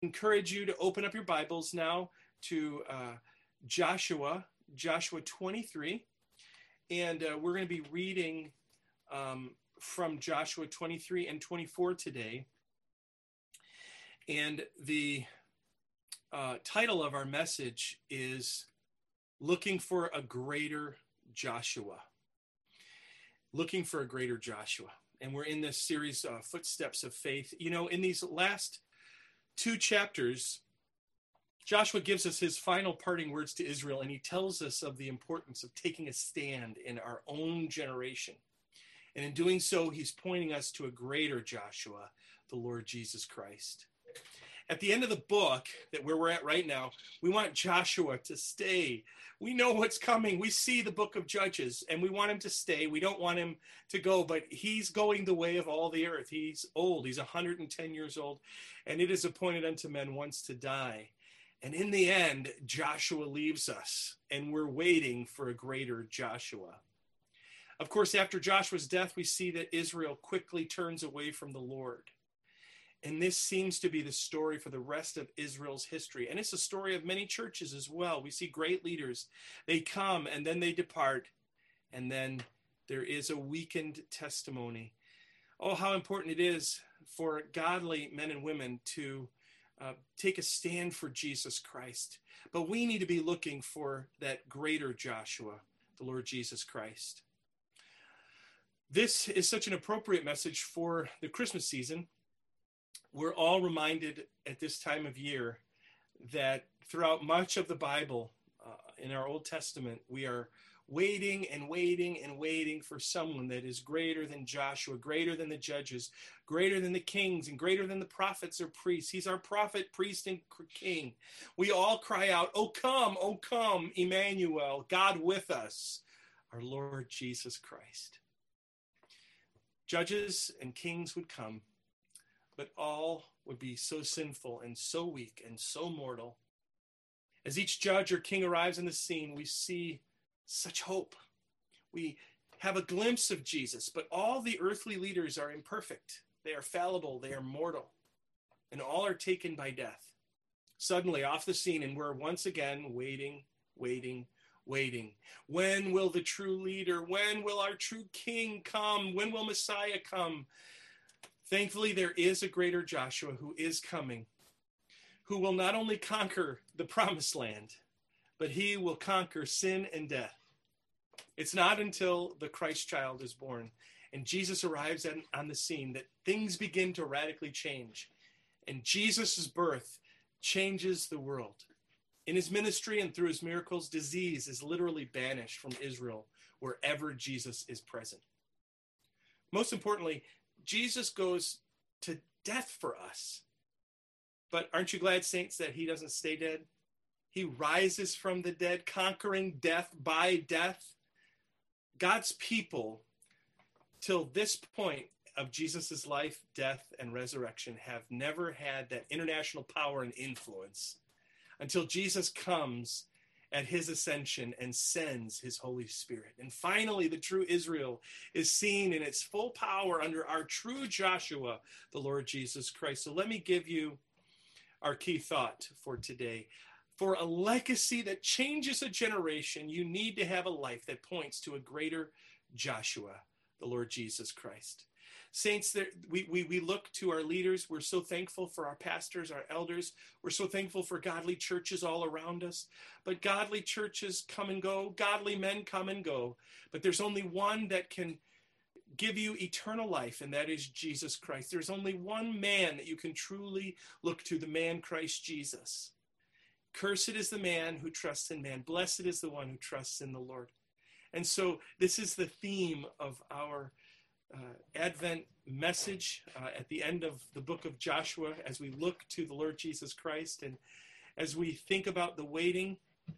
Encourage you to open up your Bibles now to Joshua 23. And we're going to be reading from Joshua 23 and 24 today. And the title of our message is Looking for a Greater Joshua. Looking for a Greater Joshua. And we're in this series, Footsteps of Faith. You know, in these last two chapters, Joshua gives us his final parting words to Israel, and he tells us of the importance of taking a stand in our own generation. And in doing so, he's pointing us to a greater Joshua, the Lord Jesus Christ. At the end of the book, that where we're at right now, we want Joshua to stay. We know what's coming. We see the book of Judges, and we want him to stay. We don't want him to go, but he's going the way of all the earth. He's old. He's 110 years old, and it is appointed unto men once to die. And in the end, Joshua leaves us, and we're waiting for a greater Joshua. Of course, after Joshua's death, we see that Israel quickly turns away from the Lord. And this seems to be the story for the rest of Israel's history. And it's a story of many churches as well. We see great leaders. They come and then they depart. And then there is a weakened testimony. Oh, how important it is for godly men and women to take a stand for Jesus Christ. But we need to be looking for that greater Joshua, the Lord Jesus Christ. This is such an appropriate message for the Christmas season. We're all reminded at this time of year that throughout much of the Bible, in our Old Testament, we are waiting and waiting and waiting for someone that is greater than Joshua, greater than the judges, greater than the kings, and greater than the prophets or priests. He's our prophet, priest, and king. We all cry out, "O come, Emmanuel, God with us, our Lord Jesus Christ." Judges and kings would come, but all would be so sinful and so weak and so mortal. As each judge or king arrives on the scene, we see such hope. We have a glimpse of Jesus, but all the earthly leaders are imperfect. They are fallible, they are mortal, and all are taken by death. Suddenly off the scene, and we're once again waiting. When will the true leader, when will our true king come? When will Messiah come? Thankfully, there is a greater Joshua who is coming, who will not only conquer the promised land, but he will conquer sin and death. It's not until the Christ child is born and Jesus arrives on the scene that things begin to radically change. And Jesus' birth changes the world. In his ministry and through his miracles, disease is literally banished from Israel wherever Jesus is present. Most importantly, Jesus goes to death for us. But aren't you glad, saints, that he doesn't stay dead? He rises from the dead, conquering death by death. God's people, till this point of Jesus' life, death, and resurrection, have never had that international power and influence until Jesus comes at his ascension and sends his Holy Spirit. And finally, the true Israel is seen in its full power under our true Joshua, the Lord Jesus Christ. So let me give you our key thought for today. For a legacy that changes a generation, you need to have a life that points to a greater Joshua, the Lord Jesus Christ. Saints, we look to our leaders. We're so thankful for our pastors, our elders. We're so thankful for godly churches all around us. But godly churches come and go. Godly men come and go. But there's only one that can give you eternal life, and that is Jesus Christ. There's only one man that you can truly look to, the man Christ Jesus. Cursed is the man who trusts in man. Blessed is the one who trusts in the Lord. And so this is the theme of our Advent message at the end of the book of Joshua, as we look to the Lord Jesus Christ and as we think about the waiting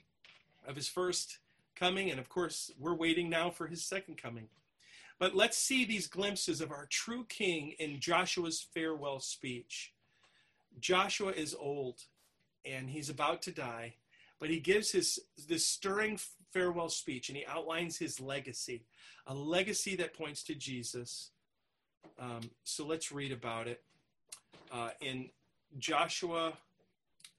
of his first coming. And of course, we're waiting now for his second coming. But let's see these glimpses of our true king in Joshua's farewell speech. Joshua is old and he's about to die, but he gives this stirring farewell speech, and he outlines his legacy, a legacy that points to Jesus. So let's read about it in Joshua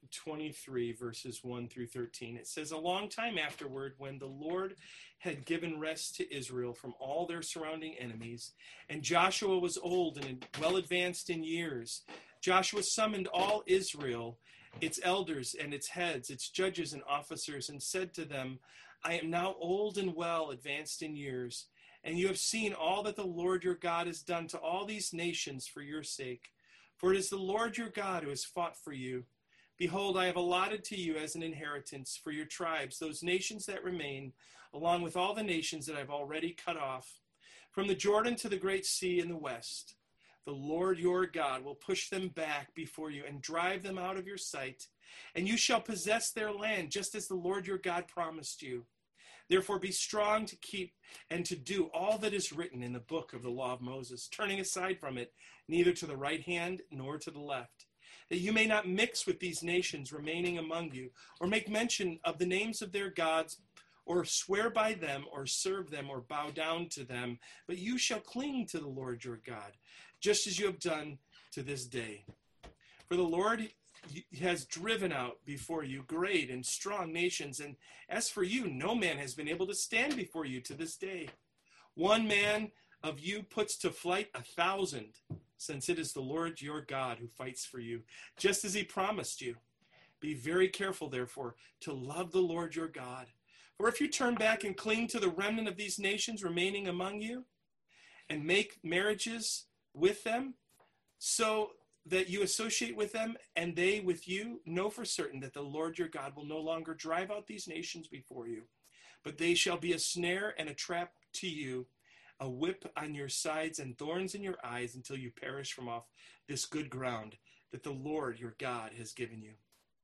23, verses 1 through 13. It says, "A long time afterward, when the Lord had given rest to Israel from all their surrounding enemies, and Joshua was old and well advanced in years, Joshua summoned all Israel, its elders and its heads, its judges and officers, and said to them, I am now old and well advanced in years, and you have seen all that the Lord your God has done to all these nations for your sake. For it is the Lord your God who has fought for you. Behold, I have allotted to you as an inheritance for your tribes those nations that remain, along with all the nations that I have already cut off, from the Jordan to the great sea in the west. The Lord your God will push them back before you and drive them out of your sight, and you shall possess their land, just as the Lord your God promised you. Therefore be strong to keep and to do all that is written in the book of the law of Moses, turning aside from it, neither to the right hand nor to the left, that you may not mix with these nations remaining among you, or make mention of the names of their gods, or swear by them, or serve them, or bow down to them. But you shall cling to the Lord your God, just as you have done to this day. For the Lord has driven out before you great and strong nations, and as for you, no man has been able to stand before you to this day. One man of you puts to flight 1,000, since it is the Lord your God who fights for you, just as he promised you. Be very careful, therefore, to love the Lord your God. For if you turn back and cling to the remnant of these nations remaining among you, and make marriages with them, so that you associate with them and they with you, know for certain that the Lord your God will no longer drive out these nations before you, but they shall be a snare and a trap to you, a whip on your sides and thorns in your eyes, until you perish from off this good ground that the Lord your God has given you."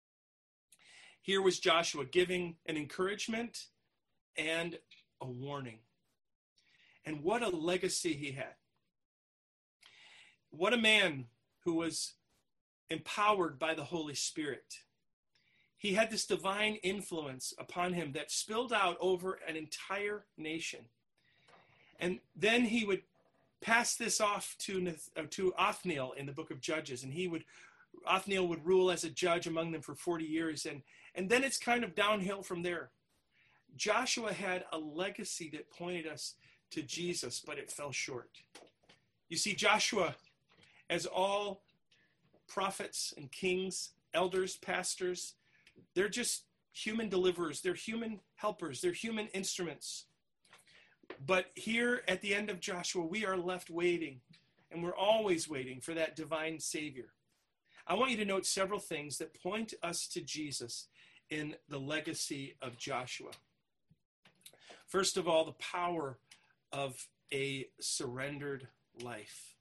Here was Joshua giving an encouragement and a warning. And what a legacy he had. What a man who was empowered by the Holy Spirit. He had this divine influence upon him that spilled out over an entire nation. And then he would pass this off to Othniel in the book of Judges, and Othniel would rule as a judge among them for 40 years, and then it's kind of downhill from there. Joshua had a legacy that pointed us to Jesus, but it fell short. You see, Joshua, as all prophets and kings, elders, pastors, they're just human deliverers, they're human helpers, they're human instruments. But here at the end of Joshua, we are left waiting, and we're always waiting for that divine Savior. I want you to note several things that point us to Jesus in the legacy of Joshua. First of all, the power of a surrendered life.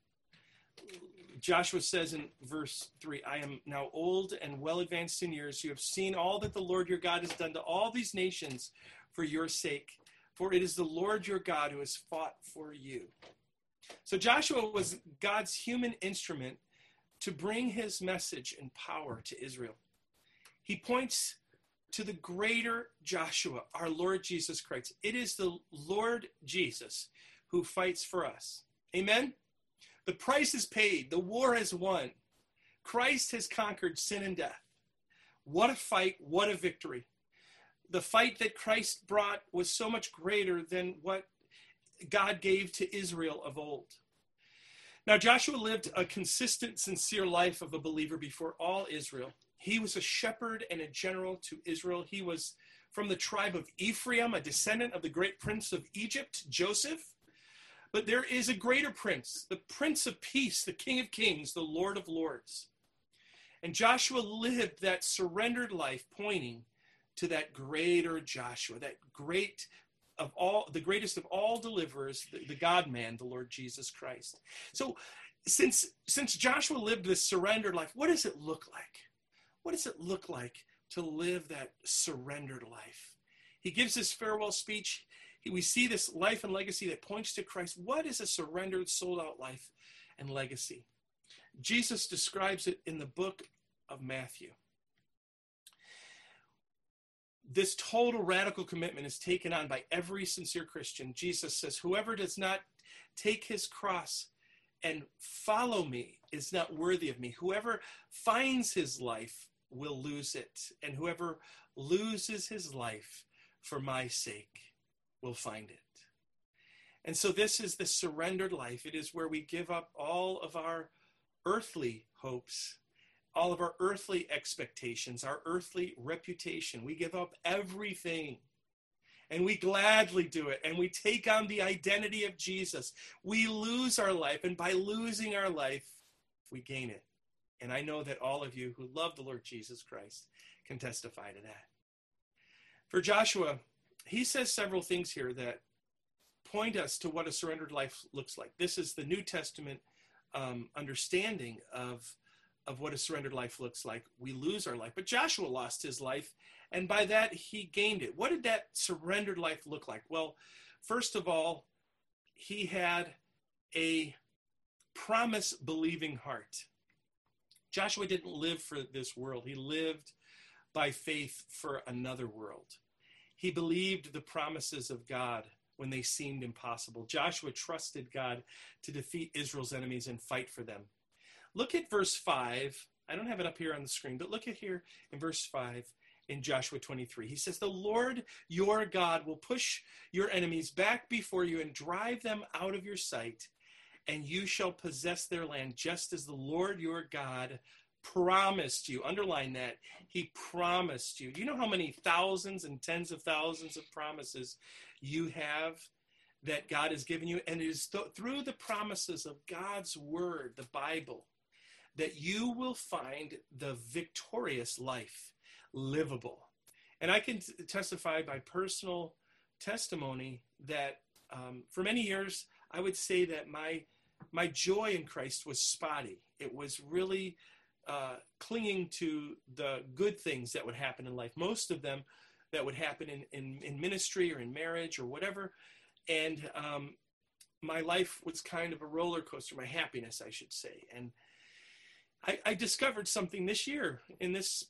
Joshua says in verse 3, I am now old and well advanced in years. You have seen all that the Lord your God has done to all these nations for your sake. For it is the Lord your God who has fought for you. So Joshua was God's human instrument to bring his message and power to Israel. He points to the greater Joshua, our Lord Jesus Christ. It is the Lord Jesus who fights for us. Amen? The price is paid. The war is won. Christ has conquered sin and death. What a fight. What a victory. The fight that Christ brought was so much greater than what God gave to Israel of old. Now, Joshua lived a consistent, sincere life of a believer before all Israel. He was a shepherd and a general to Israel. He was from the tribe of Ephraim, a descendant of the great prince of Egypt, Joseph. But there is a greater prince, the Prince of Peace, the King of Kings, the Lord of Lords. And Joshua lived that surrendered life, pointing to that greater Joshua, that the greatest of all deliverers, the God-man, the Lord Jesus Christ. So since Joshua lived this surrendered life, what does it look like? What does it look like to live that surrendered life? He gives this farewell speech. We see this life and legacy that points to Christ. What is a surrendered, sold-out life and legacy? Jesus describes it in the book of Matthew. This total radical commitment is taken on by every sincere Christian. Jesus says, whoever does not take his cross and follow me is not worthy of me. Whoever finds his life will lose it, and whoever loses his life for my sake will find it. And so this is the surrendered life. It is where we give up all of our earthly hopes, all of our earthly expectations, our earthly reputation. We give up everything, and we gladly do it, and we take on the identity of Jesus. We lose our life, and by losing our life, we gain it. And I know that all of you who love the Lord Jesus Christ can testify to that. For Joshua, he says several things here that point us to what a surrendered life looks like. This is the New Testament understanding of what a surrendered life looks like. We lose our life, but Joshua lost his life, and by that he gained it. What did that surrendered life look like? Well, first of all, he had a promise-believing heart. Joshua didn't live for this world. He lived by faith for another world. He believed the promises of God when they seemed impossible. Joshua trusted God to defeat Israel's enemies and fight for them. Look at verse 5. I don't have it up here on the screen, but look at here in verse 5 in Joshua 23. He says, "The Lord your God will push your enemies back before you and drive them out of your sight, and you shall possess their land just as the Lord your God promised you." Underline that. He promised you. Do you know how many thousands and tens of thousands of promises you have that God has given you? And it is through the promises of God's word, the Bible, that you will find the victorious life livable. And I can testify by personal testimony that for many years, I would say that my joy in Christ was spotty. It was really clinging to the good things that would happen in life, most of them that would happen in ministry or in marriage or whatever. And my life was kind of a roller coaster, my happiness, I should say. And I discovered something this year in this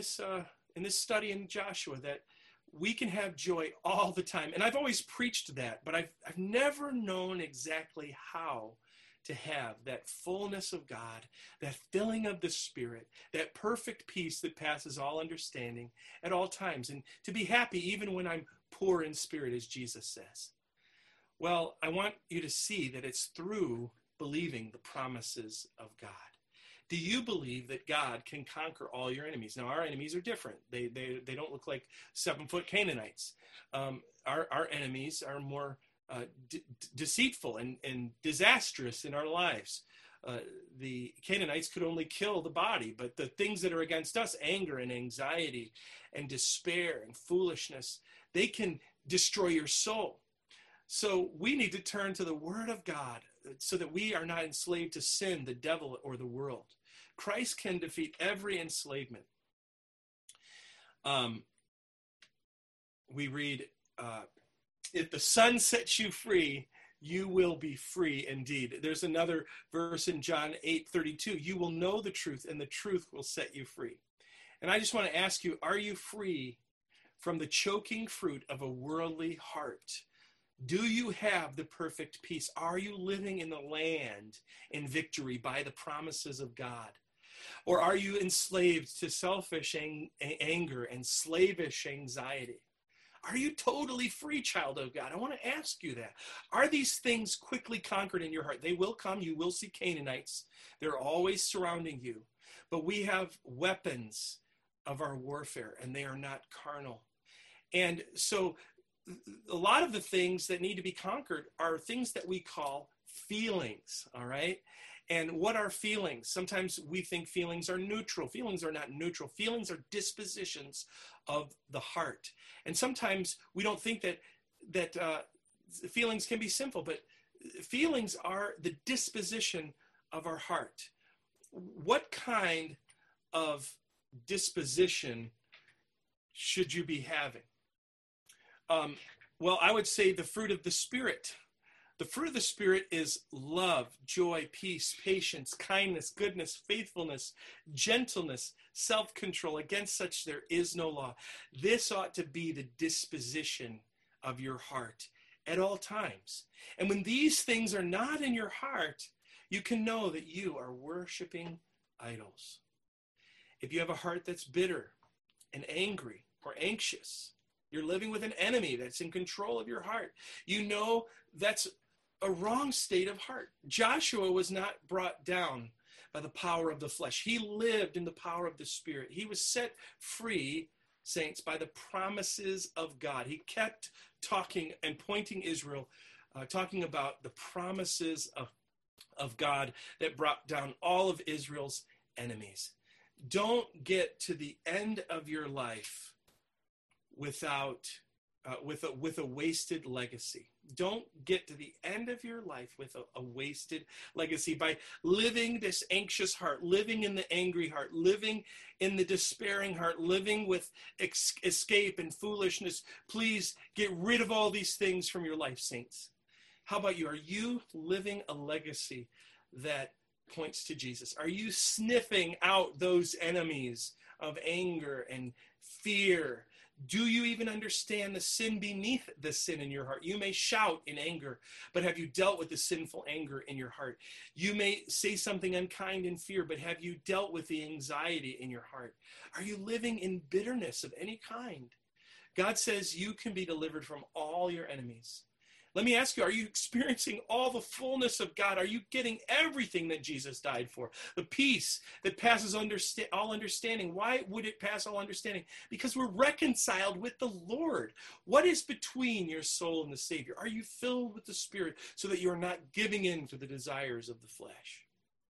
study in Joshua, that we can have joy all the time. And I've always preached that, but I've never known exactly how to have that fullness of God, that filling of the Spirit, that perfect peace that passes all understanding at all times, and to be happy even when I'm poor in spirit, as Jesus says. Well, I want you to see that it's through believing the promises of God. Do you believe that God can conquer all your enemies? Now, our enemies are different. They don't look like 7-foot Canaanites. Our enemies are more deceitful and disastrous in our lives. The Canaanites could only kill the body, but the things that are against us, anger and anxiety and despair and foolishness, they can destroy your soul. So we need to turn to the Word of God so that we are not enslaved to sin, the devil, or the world. Christ can defeat every enslavement. We read, if the Son sets you free, you will be free indeed. There's another verse in John 8:32. You will know the truth, and the truth will set you free. And I just want to ask you, are you free from the choking fruit of a worldly heart? Do you have the perfect peace? Are you living in the land in victory by the promises of God? Or are you enslaved to selfish anger and slavish anxiety? Are you totally free, child of God? I want to ask you that. Are these things quickly conquered in your heart? They will come. You will see Canaanites. They're always surrounding you. But we have weapons of our warfare, and they are not carnal. And so a lot of the things that need to be conquered are things that we call feelings, all right? And what are feelings? Sometimes we think feelings are neutral. Feelings are not neutral. Feelings are dispositions of the heart. And sometimes we don't think that feelings can be simple, but feelings are the disposition of our heart. What kind of disposition should you be having? Well, I would say the fruit of the Spirit. The fruit of the Spirit is love, joy, peace, patience, kindness, goodness, faithfulness, gentleness, self-control. Against such there is no law. This ought to be the disposition of your heart at all times. And when these things are not in your heart, you can know that you are worshiping idols. If you have a heart that's bitter and angry or anxious, you're living with an enemy that's in control of your heart. You know that's a wrong state of heart. Joshua was not brought down by the power of the flesh. He lived in the power of the Spirit. He was set free, saints, by the promises of God. He kept talking and pointing Israel, talking about the promises of God that brought down all of Israel's enemies. Don't get to the end of your life without with a wasted legacy. Don't get to the end of your life with a wasted legacy by living this anxious heart, living in the angry heart, living in the despairing heart, living with escape and foolishness. Please get rid of all these things from your life, saints. How about you? Are you living a legacy that points to Jesus? Are you sniffing out those enemies of anger and fear? Do you even understand the sin beneath the sin in your heart? You may shout in anger, but have you dealt with the sinful anger in your heart? You may say something unkind in fear, but have you dealt with the anxiety in your heart? Are you living in bitterness of any kind? God says you can be delivered from all your enemies. Let me ask you, are you experiencing all the fullness of God? Are you getting everything that Jesus died for? The peace that passes all understanding. Why would it pass all understanding? Because we're reconciled with the Lord. What is between your soul and the Savior? Are you filled with the Spirit so that you're not giving in to the desires of the flesh?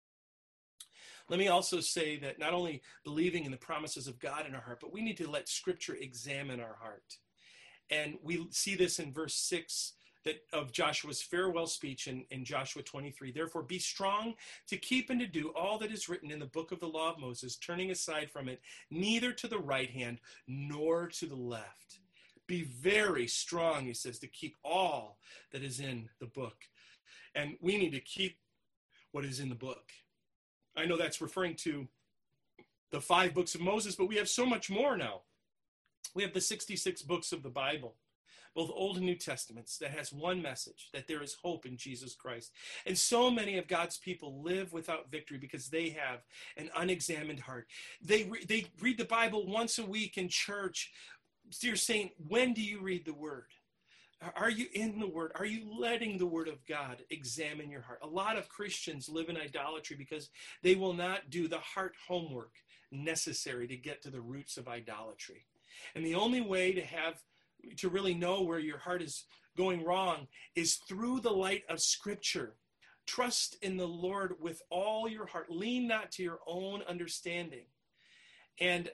Let me also say that not only believing in the promises of God in our heart, but we need to let Scripture examine our heart. And we see this in verse 6 of Joshua's farewell speech in Joshua 23. Therefore, be strong to keep and to do all that is written in the book of the law of Moses, turning aside from it, neither to the right hand nor to the left. Be very strong, he says, to keep all that is in the book. And we need to keep what is in the book. I know that's referring to the 5 books of Moses, but we have so much more now. We have the 66 books of the Bible, both Old and New Testaments, that has one message, that there is hope in Jesus Christ. And so many of God's people live without victory because they have an unexamined heart. They read the Bible once a week in church. Dear saint, when do you read the Word? Are you in the Word? Are you letting the Word of God examine your heart? A lot of Christians live in idolatry because they will not do the heart homework necessary to get to the roots of idolatry. And the only way to really know where your heart is going wrong is through the light of Scripture. Trust in the Lord with all your heart. Lean not to your own understanding. And,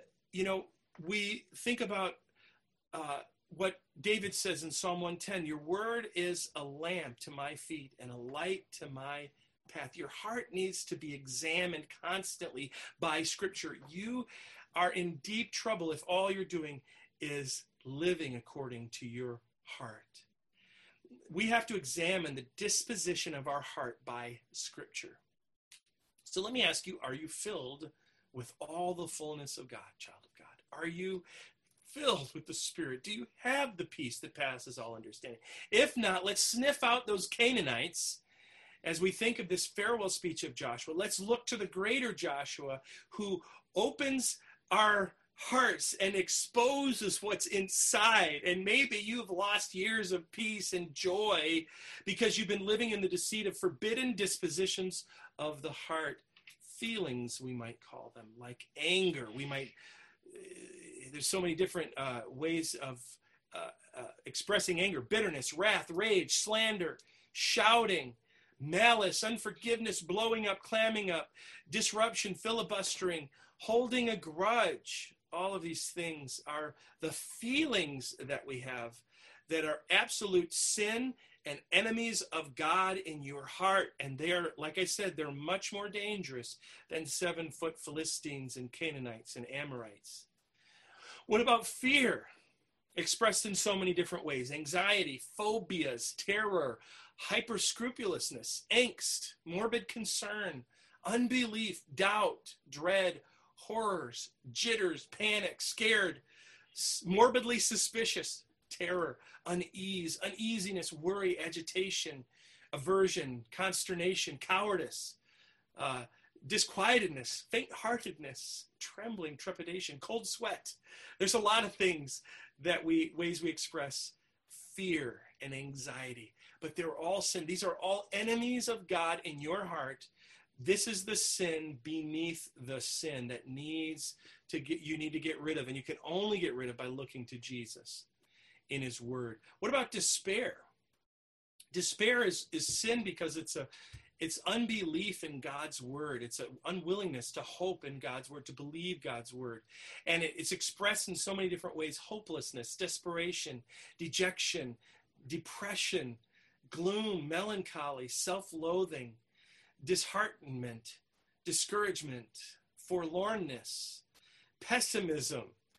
we think about what David says in Psalm 110, your word is a lamp to my feet and a light to my path. Your heart needs to be examined constantly by Scripture. You are in deep trouble if all you're doing is living according to your heart. We have to examine the disposition of our heart by Scripture. So let me ask you, are you filled with all the fullness of God, child of God? Are you filled with the Spirit? Do you have the peace that passes all understanding? If not, let's sniff out those Canaanites as we think of this farewell speech of Joshua. Let's look to the greater Joshua who opens our hearts and exposes what's inside. And maybe you've lost years of peace and joy because you've been living in the deceit of forbidden dispositions of the heart. Feelings, we might call them, like anger. There's so many different ways of expressing anger: bitterness, wrath, rage, slander, shouting, malice, unforgiveness, blowing up, clamming up, disruption, filibustering, holding a grudge. All of these things are the feelings that we have that are absolute sin and enemies of God in your heart. And they're, like I said, they're much more dangerous than 7-foot Philistines and Canaanites and Amorites. What about fear? Expressed in so many different ways: anxiety, phobias, terror, hyper-scrupulousness, angst, morbid concern, unbelief, doubt, dread, horrors, jitters, panic, scared, morbidly suspicious, terror, uneasiness, worry, agitation, aversion, consternation, cowardice, disquietedness, faint-heartedness, trembling, trepidation, cold sweat. There's a lot of things ways we express fear and anxiety, but they're all sin. These are all enemies of God in your heart. This is the sin beneath the sin that you need to get rid of, and you can only get rid of by looking to Jesus in his word. What about despair? Despair is sin because it's unbelief in God's word. It's an unwillingness to hope in God's word, to believe God's word. And it's expressed in so many different ways: hopelessness, desperation, dejection, depression, gloom, melancholy, self-loathing, disheartenment, discouragement, forlornness, pessimism.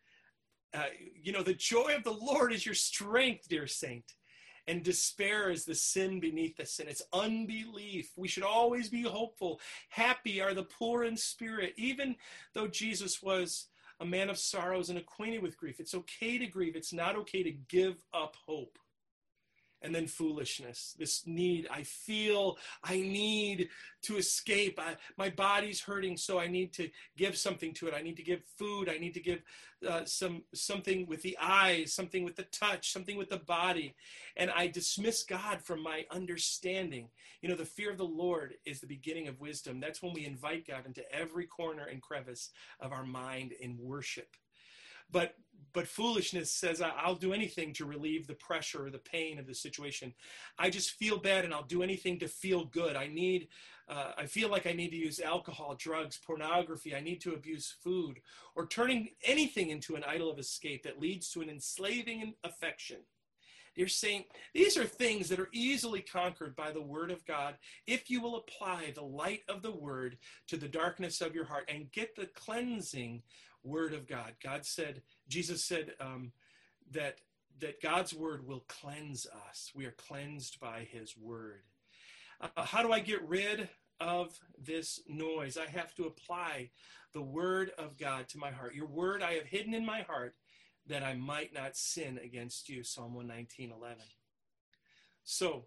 The joy of the Lord is your strength, dear saint. And despair is the sin beneath the sin. It's unbelief. We should always be hopeful. Happy are the poor in spirit. Even though Jesus was a man of sorrows and acquainted with grief, it's okay to grieve. It's not okay to give up hope. And then foolishness, this need. I feel I need to escape. My body's hurting, so I need to give something to it. I need to give food. I need to give something with the eyes, something with the touch, something with the body. And I dismiss God from my understanding. The fear of the Lord is the beginning of wisdom. That's when we invite God into every corner and crevice of our mind in worship. But foolishness says, I'll do anything to relieve the pressure or the pain of the situation. I just feel bad and I'll do anything to feel good. I feel like I need to use alcohol, drugs, pornography. I need to abuse food, or turning anything into an idol of escape that leads to an enslaving affection. Dear saint, these are things that are easily conquered by the word of God if you will apply the light of the word to the darkness of your heart and get the cleansing word of God. Jesus said that God's word will cleanse us. We are cleansed by his word. How do I get rid of this noise? I have to apply the word of God to my heart. Your word I have hidden in my heart that I might not sin against you. Psalm 119:11. So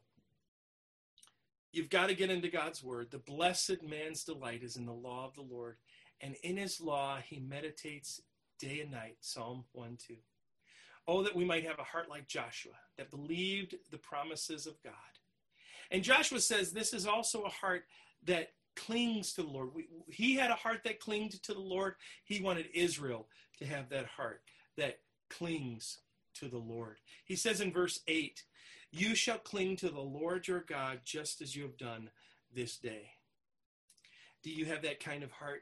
you've got to get into God's word. The blessed man's delight is in the law of the Lord, and in his law he meditates day and night. Psalm 1:2. Oh, that we might have a heart like Joshua, that believed the promises of God. And Joshua says this is also a heart that clings to the Lord. He had a heart that clinged to the Lord. He wanted Israel to have that heart that clings to the Lord. He says in verse 8, you shall cling to the Lord your God just as you have done this day. Do you have that kind of heart?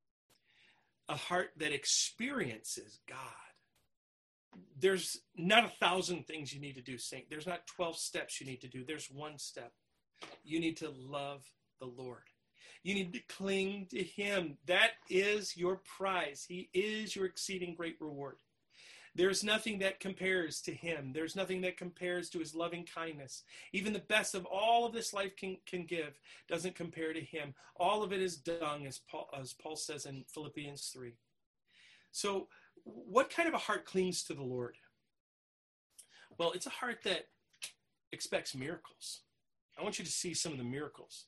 A heart that experiences God. There's not 1,000 things you need to do, saint. There's not 12 steps you need to do. There's one step. You need to love the Lord. You need to cling to him. That is your prize. He is your exceeding great reward. There's nothing that compares to him. There's nothing that compares to his loving kindness. Even the best of all of this life can give doesn't compare to him. All of it is dung, as Paul says in Philippians 3. So what kind of a heart clings to the Lord? Well, it's a heart that expects miracles. I want you to see some of the miracles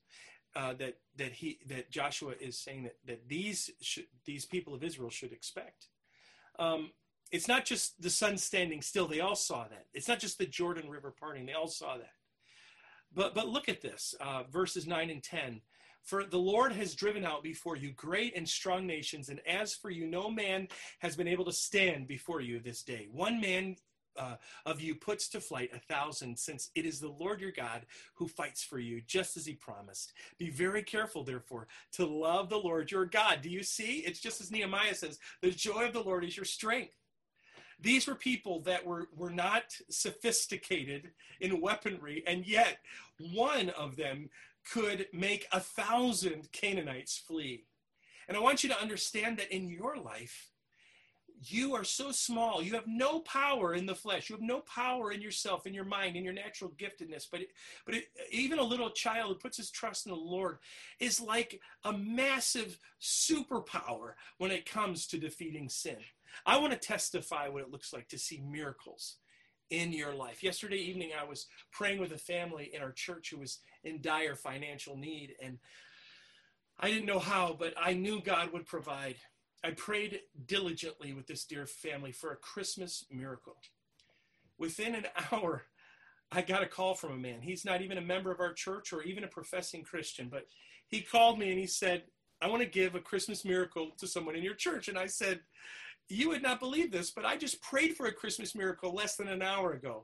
that Joshua is saying that these people of Israel should expect. It's not just the sun standing still. They all saw that. It's not just the Jordan River parting. They all saw that. But look at this, verses 9 and 10. For the Lord has driven out before you great and strong nations, and as for you, no man has been able to stand before you this day. One man of you puts to flight 1,000, since it is the Lord your God who fights for you, just as he promised. Be very careful, therefore, to love the Lord your God. Do you see? It's just as Nehemiah says, the joy of the Lord is your strength. These were people that were not sophisticated in weaponry, and yet one of them could make 1,000 Canaanites flee. And I want you to understand that in your life, you are so small. You have no power in the flesh. You have no power in yourself, in your mind, in your natural giftedness. But even a little child who puts his trust in the Lord is like a massive superpower when it comes to defeating sin. I want to testify what it looks like to see miracles in your life. Yesterday evening, I was praying with a family in our church who was in dire financial need. And I didn't know how, but I knew God would provide. I prayed diligently with this dear family for a Christmas miracle. Within an hour, I got a call from a man. He's not even a member of our church or even a professing Christian, but he called me and he said, I want to give a Christmas miracle to someone in your church. And I said, you would not believe this, but I just prayed for a Christmas miracle less than an hour ago.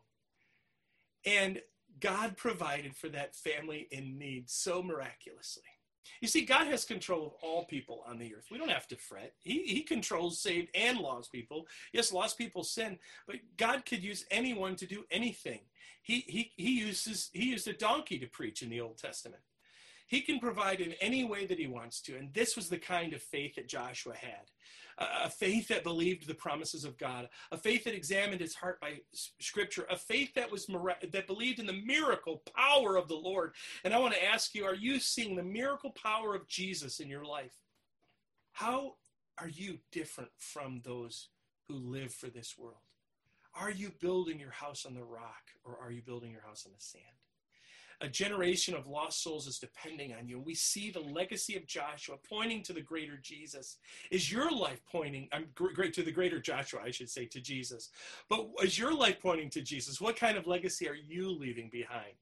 And God provided for that family in need so miraculously. You see, God has control of all people on the earth. We don't have to fret. He controls saved and lost people. Yes, lost people sin, but God could use anyone to do anything. He used a donkey to preach in the Old Testament. He can provide in any way that he wants to. And this was the kind of faith that Joshua had. A faith that believed the promises of God, a faith that examined his heart by Scripture, a faith that believed in the miracle power of the Lord. And I want to ask you, are you seeing the miracle power of Jesus in your life? How are you different from those who live for this world? Are you building your house on the rock, or are you building your house on the sand? A generation of lost souls is depending on you. And we see the legacy of Joshua pointing to the greater Jesus. Is your life pointing, to the greater Joshua, I should say, to Jesus? But is your life pointing to Jesus? What kind of legacy are you leaving behind?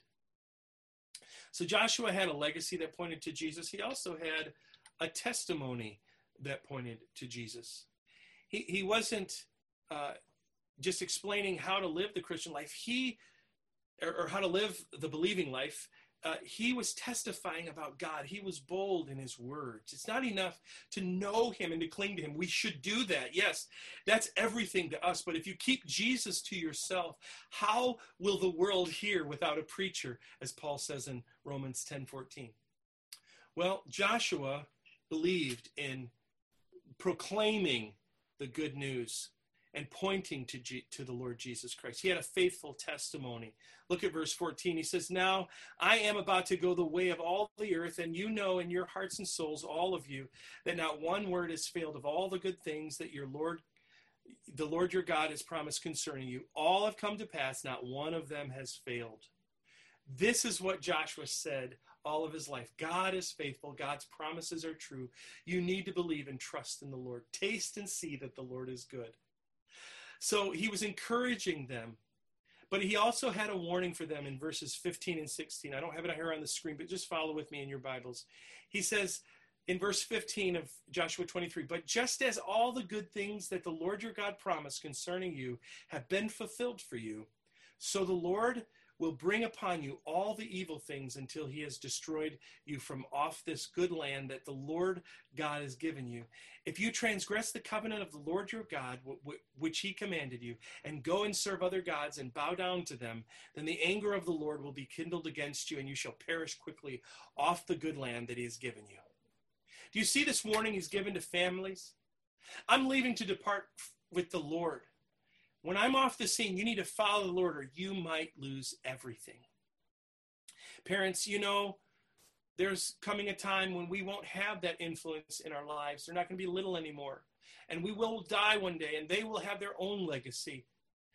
So Joshua had a legacy that pointed to Jesus. He also had a testimony that pointed to Jesus. He wasn't just explaining how to live the Christian life. Or how to live the believing life, he was testifying about God. He was bold in his words. It's not enough to know him and to cling to him. We should do that. Yes, that's everything to us. But if you keep Jesus to yourself, how will the world hear without a preacher, as Paul says in Romans 10:14? Well, Joshua believed in proclaiming the good news and pointing to the Lord Jesus Christ. He had a faithful testimony. Look at verse 14. He says, now I am about to go the way of all the earth, and you know in your hearts and souls, all of you, that not one word has failed of all the good things that the Lord your God has promised concerning you. All have come to pass, not one of them has failed. This is what Joshua said all of his life. God is faithful. God's promises are true. You need to believe and trust in the Lord. Taste and see that the Lord is good. So he was encouraging them, but he also had a warning for them in verses 15 and 16. I don't have it here on the screen, but just follow with me in your Bibles. He says in verse 15 of Joshua 23, but just as all the good things that the Lord your God promised concerning you have been fulfilled for you, so the Lord will bring upon you all the evil things until he has destroyed you from off this good land that the Lord God has given you. If you transgress the covenant of the Lord your God, which he commanded you, and go and serve other gods and bow down to them, then the anger of the Lord will be kindled against you, and you shall perish quickly off the good land that he has given you. Do you see this warning he's given to families? I'm leaving to depart with the Lord. When I'm off the scene, you need to follow the Lord, or you might lose everything. Parents, you know, there's coming a time when we won't have that influence in our lives. They're not going to be little anymore. And we will die one day, and they will have their own legacy.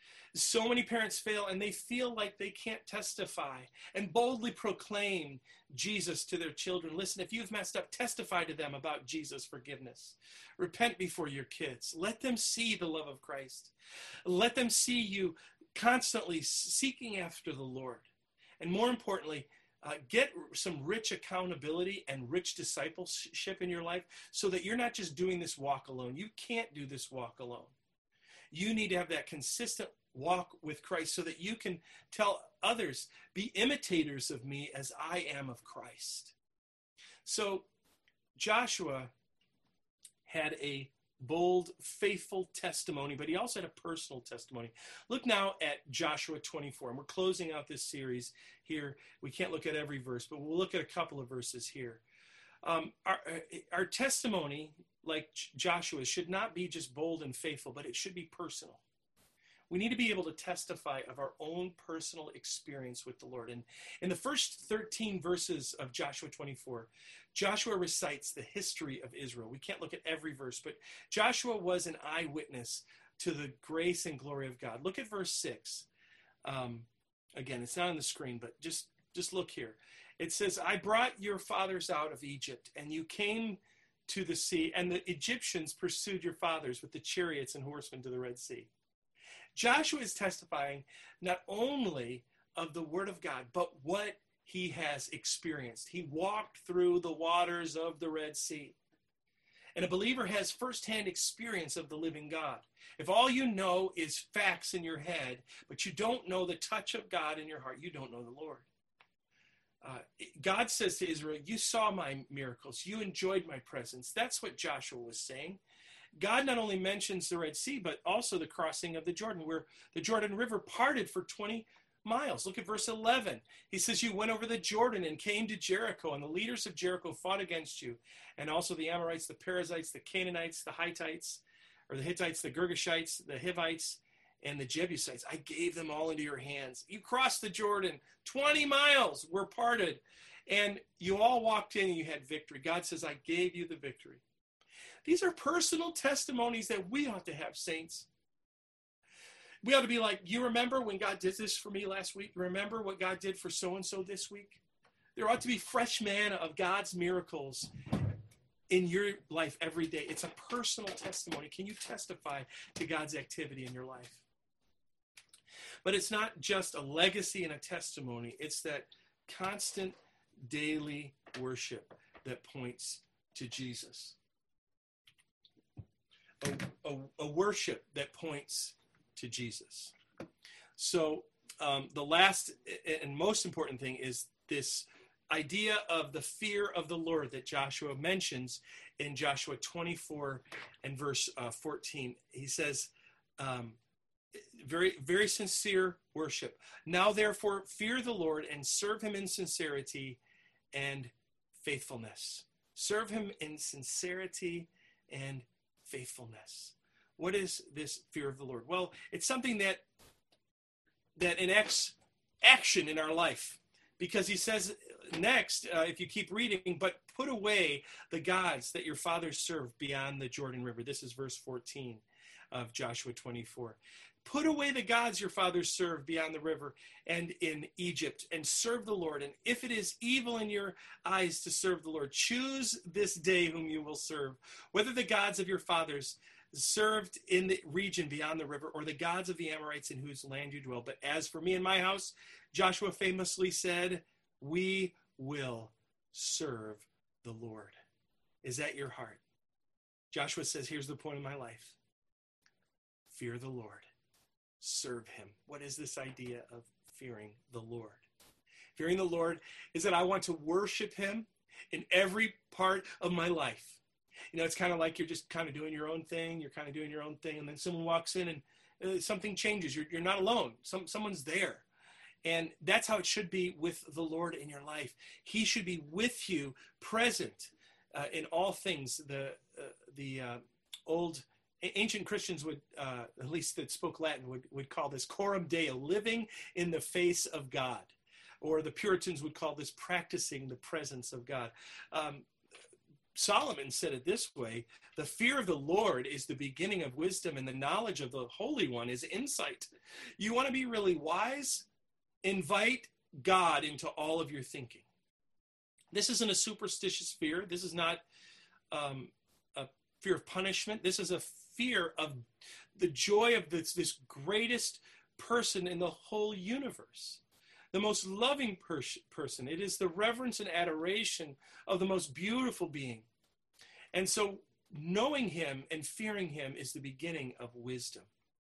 So many parents fail, and they feel like they can't testify and boldly proclaim Jesus to their children. Listen, if you've messed up, testify to them about Jesus' forgiveness. Repent before your kids. Let them see the love of Christ. Let them see you constantly seeking after the Lord. And more importantly, get some rich accountability and rich discipleship in your life so that you're not just doing this walk alone. You can't do this walk alone. You need to have that consistent walk with Christ so that you can tell others, be imitators of me as I am of Christ. So Joshua had a bold, faithful testimony, but he also had a personal testimony. Look now at Joshua 24, and we're closing out this series here. We can't look at every verse, but we'll look at a couple of verses here. Our testimony, like Joshua, should not be just bold and faithful, but it should be personal. We need to be able to testify of our own personal experience with the Lord. And in the first 13 verses of Joshua 24, Joshua recites the history of Israel. We can't look at every verse, but Joshua was an eyewitness to the grace and glory of God. Look at verse 6. Again, it's not on the screen, but just look here. It says, I brought your fathers out of Egypt, and you came to the sea, and the Egyptians pursued your fathers with the chariots and horsemen to the Red Sea. Joshua is testifying not only of the word of God, but what he has experienced. He walked through the waters of the Red Sea. And a believer has firsthand experience of the living God. If all you know is facts in your head, but you don't know the touch of God in your heart, you don't know the Lord. God says to Israel, you saw my miracles. You enjoyed my presence. That's what Joshua was saying. God not only mentions the Red Sea, but also the crossing of the Jordan, where the Jordan River parted for 20 miles. Look at verse 11. He says, you went over the Jordan and came to Jericho, and the leaders of Jericho fought against you, and also the Amorites, the Perizzites, the Canaanites, the Hittites, or the Hittites, the Girgashites, the Hivites, and the Jebusites. I gave them all into your hands. You crossed the Jordan. 20 miles were parted, and you all walked in and you had victory. God says, I gave you the victory. These are personal testimonies that we ought to have, saints. We ought to be like, you remember when God did this for me last week? Remember what God did for so-and-so this week? There ought to be fresh manna of God's miracles in your life every day. It's a personal testimony. Can you testify to God's activity in your life? But it's not just a legacy and a testimony. It's that constant daily worship that points to Jesus. A worship that points to Jesus. So the last and most important thing is this idea of the fear of the Lord that Joshua mentions in Joshua 24 and verse 14. He says, very, very sincere worship. Now, therefore, fear the Lord and serve him in sincerity and faithfulness. Serve him in sincerity and faithfulness. What is this fear of the Lord? Well, it's something that enacts action in our life, because he says next, if you keep reading, but put away the gods that your fathers served beyond the Jordan River. This is verse 14 of Joshua 24. Put away the gods your fathers served beyond the river and in Egypt, and serve the Lord. And if it is evil in your eyes to serve the Lord, choose this day whom you will serve, whether the gods of your fathers served in the region beyond the river, or the gods of the Amorites in whose land you dwell. But as for me and my house, Joshua famously said, we will serve the Lord. Is that your heart? Joshua says, here's the point of my life. Fear the Lord. Serve him. What is this idea of fearing the Lord? Fearing the Lord is that I want to worship him in every part of my life. You know, it's kind of like you're just kind of doing your own thing. You're kind of doing your own thing. And then someone walks in and something changes. You're not alone. Someone's there. And that's how it should be with the Lord in your life. He should be with you, present in all things. The old ancient Christians would, at least that spoke Latin, would call this coram Deo, living in the face of God. Or the Puritans would call this practicing the presence of God. Solomon said it this way: the fear of the Lord is the beginning of wisdom, and the knowledge of the Holy One is insight. You want to be really wise? Invite God into all of your thinking. This isn't a superstitious fear. This is not a fear of punishment. This is a fear of the joy of this greatest person in the whole universe, the most loving person. It is the reverence and adoration of the most beautiful being. And so knowing him and fearing him is the beginning of wisdom.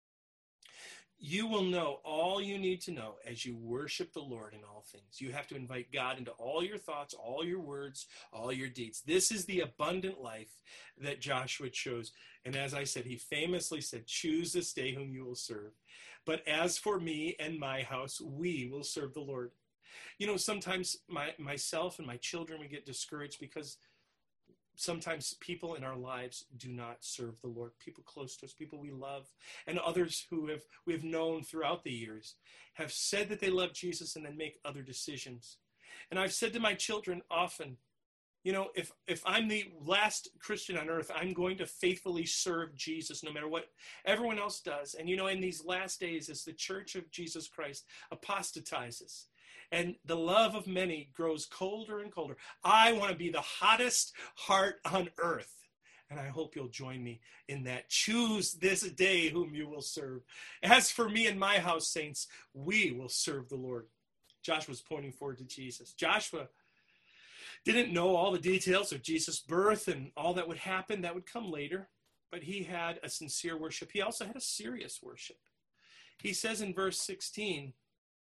You will know all you need to know as you worship the Lord in all things. You have to invite God into all your thoughts, all your words, all your deeds. This is the abundant life that Joshua chose. And as I said, he famously said, choose this day whom you will serve. But as for me and my house, we will serve the Lord. You know, sometimes myself and my children, we get discouraged because sometimes people in our lives do not serve the Lord. People close to us, people we love, and others who we have known throughout the years have said that they love Jesus and then make other decisions. And I've said to my children often, you know, if I'm the last Christian on earth, I'm going to faithfully serve Jesus no matter what everyone else does. And, you know, in these last days, as the Church of Jesus Christ apostatizes, And the love of many grows colder and colder. I want to be the hottest heart on earth. And I hope you'll join me in that. Choose this day whom you will serve. As for me and my house, saints, we will serve the Lord. Joshua's pointing forward to Jesus. Joshua didn't know all the details of Jesus' birth and all that would happen. That would come later. But he had a sincere worship. He also had a serious worship. He says in verse 16,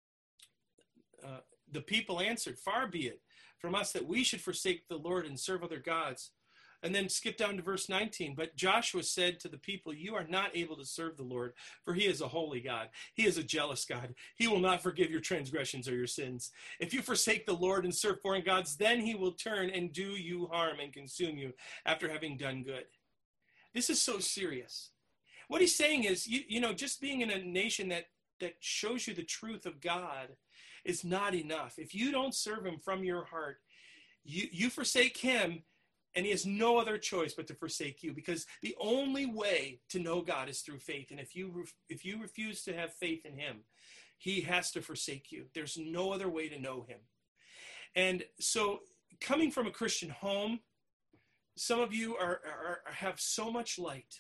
the people answered, "Far be it from us that we should forsake the Lord and serve other gods." And then skip down to verse 19. But Joshua said to the people, "You are not able to serve the Lord, for he is a holy God. He is a jealous God. He will not forgive your transgressions or your sins. If you forsake the Lord and serve foreign gods, then he will turn and do you harm and consume you after having done good." This is so serious. What he's saying is, just being in a nation that shows you the truth of God is not enough. If you don't serve him from your heart, you forsake him, and he has no other choice but to forsake you, because the only way to know God is through faith. And if you refuse to have faith in him, he has to forsake you. There's no other way to know him. And so, coming from a Christian home, some of you have so much light,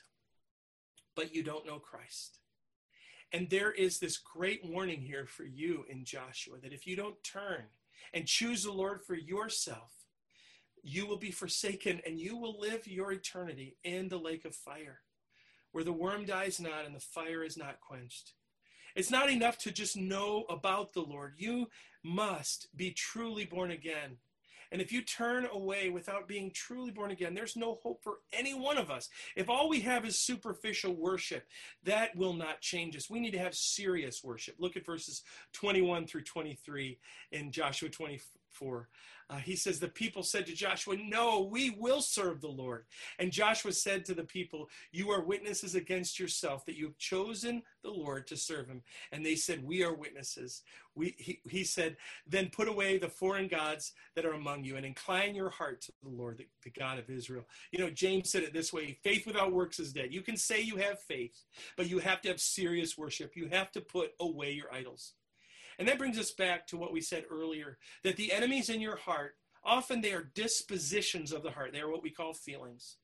but you don't know Christ. And there is this great warning here for you in Joshua, that if you don't turn and choose the Lord for yourself, you will be forsaken and you will live your eternity in the lake of fire, where the worm dies not and the fire is not quenched. It's not enough to just know about the Lord. You must be truly born again. And if you turn away without being truly born again, there's no hope for any one of us. If all we have is superficial worship, that will not change us. We need to have serious worship. Look at verses 21 through 23 in Joshua 24. He says, the people said to Joshua, "No, we will serve the Lord." And Joshua said to the people, "You are witnesses against yourself that you have chosen the Lord to serve him." And they said, "We are witnesses." He said, "Then put away the foreign gods that are among you and incline your heart to the Lord, the God of Israel." James said it this way: faith without works is dead. You can say you have faith, but you have to have serious worship. You have to put away your idols. And that brings us back to what we said earlier, that the enemies in your heart, often they are dispositions of the heart. They are what we call feelings.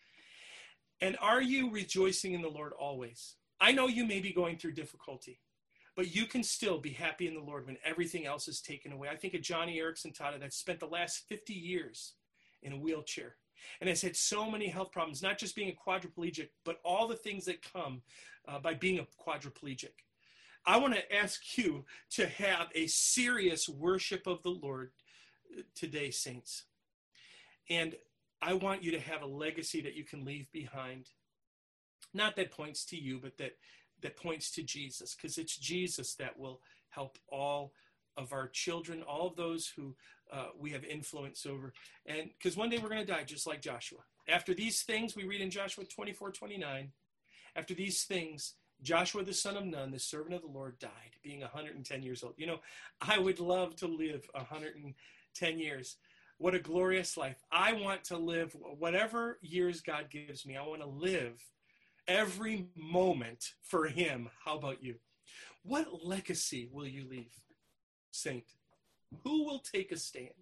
And are you rejoicing in the Lord always? I know you may be going through difficulty, but you can still be happy in the Lord when everything else is taken away. I think of Johnny Erickson Tada, that spent the last 50 years in a wheelchair and has had so many health problems, not just being a quadriplegic, but all the things that come by being a quadriplegic. I want to ask you to have a serious worship of the Lord today, saints. And I want you to have a legacy that you can leave behind. Not that points to you, but that points to Jesus, because it's Jesus that will help all of our children, all of those who we have influence over. And because one day we're going to die just like Joshua. After these things, we read in Joshua 24:29, after these things, Joshua, the son of Nun, the servant of the Lord, died, being 110 years old. I would love to live 110 years. What a glorious life. I want to live whatever years God gives me. I want to live every moment for him. How about you? What legacy will you leave, saint? Who will take a stand?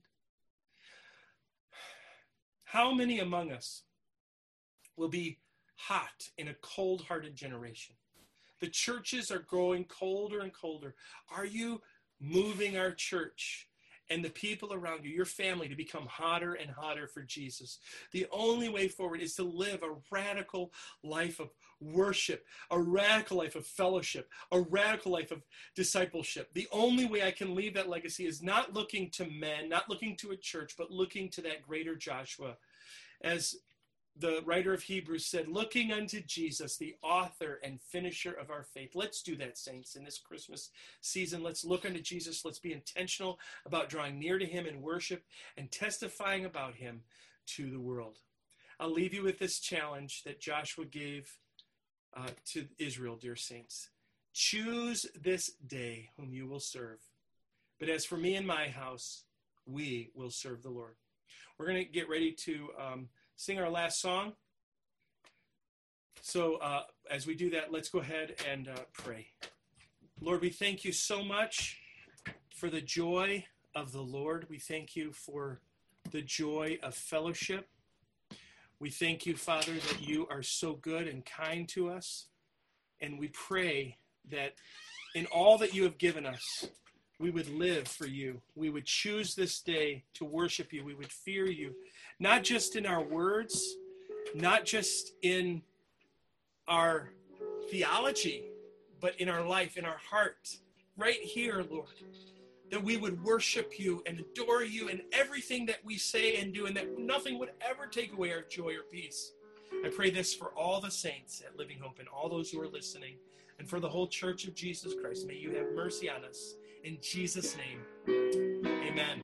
How many among us will be hot in a cold-hearted generation? The churches are growing colder and colder. Are you moving our church and the people around you, your family, to become hotter and hotter for Jesus? The only way forward is to live a radical life of worship, a radical life of fellowship, a radical life of discipleship. The only way I can leave that legacy is not looking to men, not looking to a church, but looking to that greater Joshua. As the writer of Hebrews said, looking unto Jesus, the author and finisher of our faith. Let's do that, saints, in this Christmas season. Let's look unto Jesus. Let's be intentional about drawing near to him in worship and testifying about him to the world. I'll leave you with this challenge that Joshua gave to Israel, dear saints. Choose this day whom you will serve. But as for me and my house, we will serve the Lord. We're going to get ready to sing our last song. So as we do that, let's go ahead and pray. Lord, we thank you so much for the joy of the Lord. We thank you for the joy of fellowship. We thank you, Father, that you are so good and kind to us. And we pray that in all that you have given us, we would live for you. We would choose this day to worship you. We would fear you, not just in our words, not just in our theology, but in our life, in our heart, right here, Lord, that we would worship you and adore you in everything that we say and do, and that nothing would ever take away our joy or peace. I pray this for all the saints at Living Hope and all those who are listening, and for the whole Church of Jesus Christ. May you have mercy on us. In Jesus' name, amen.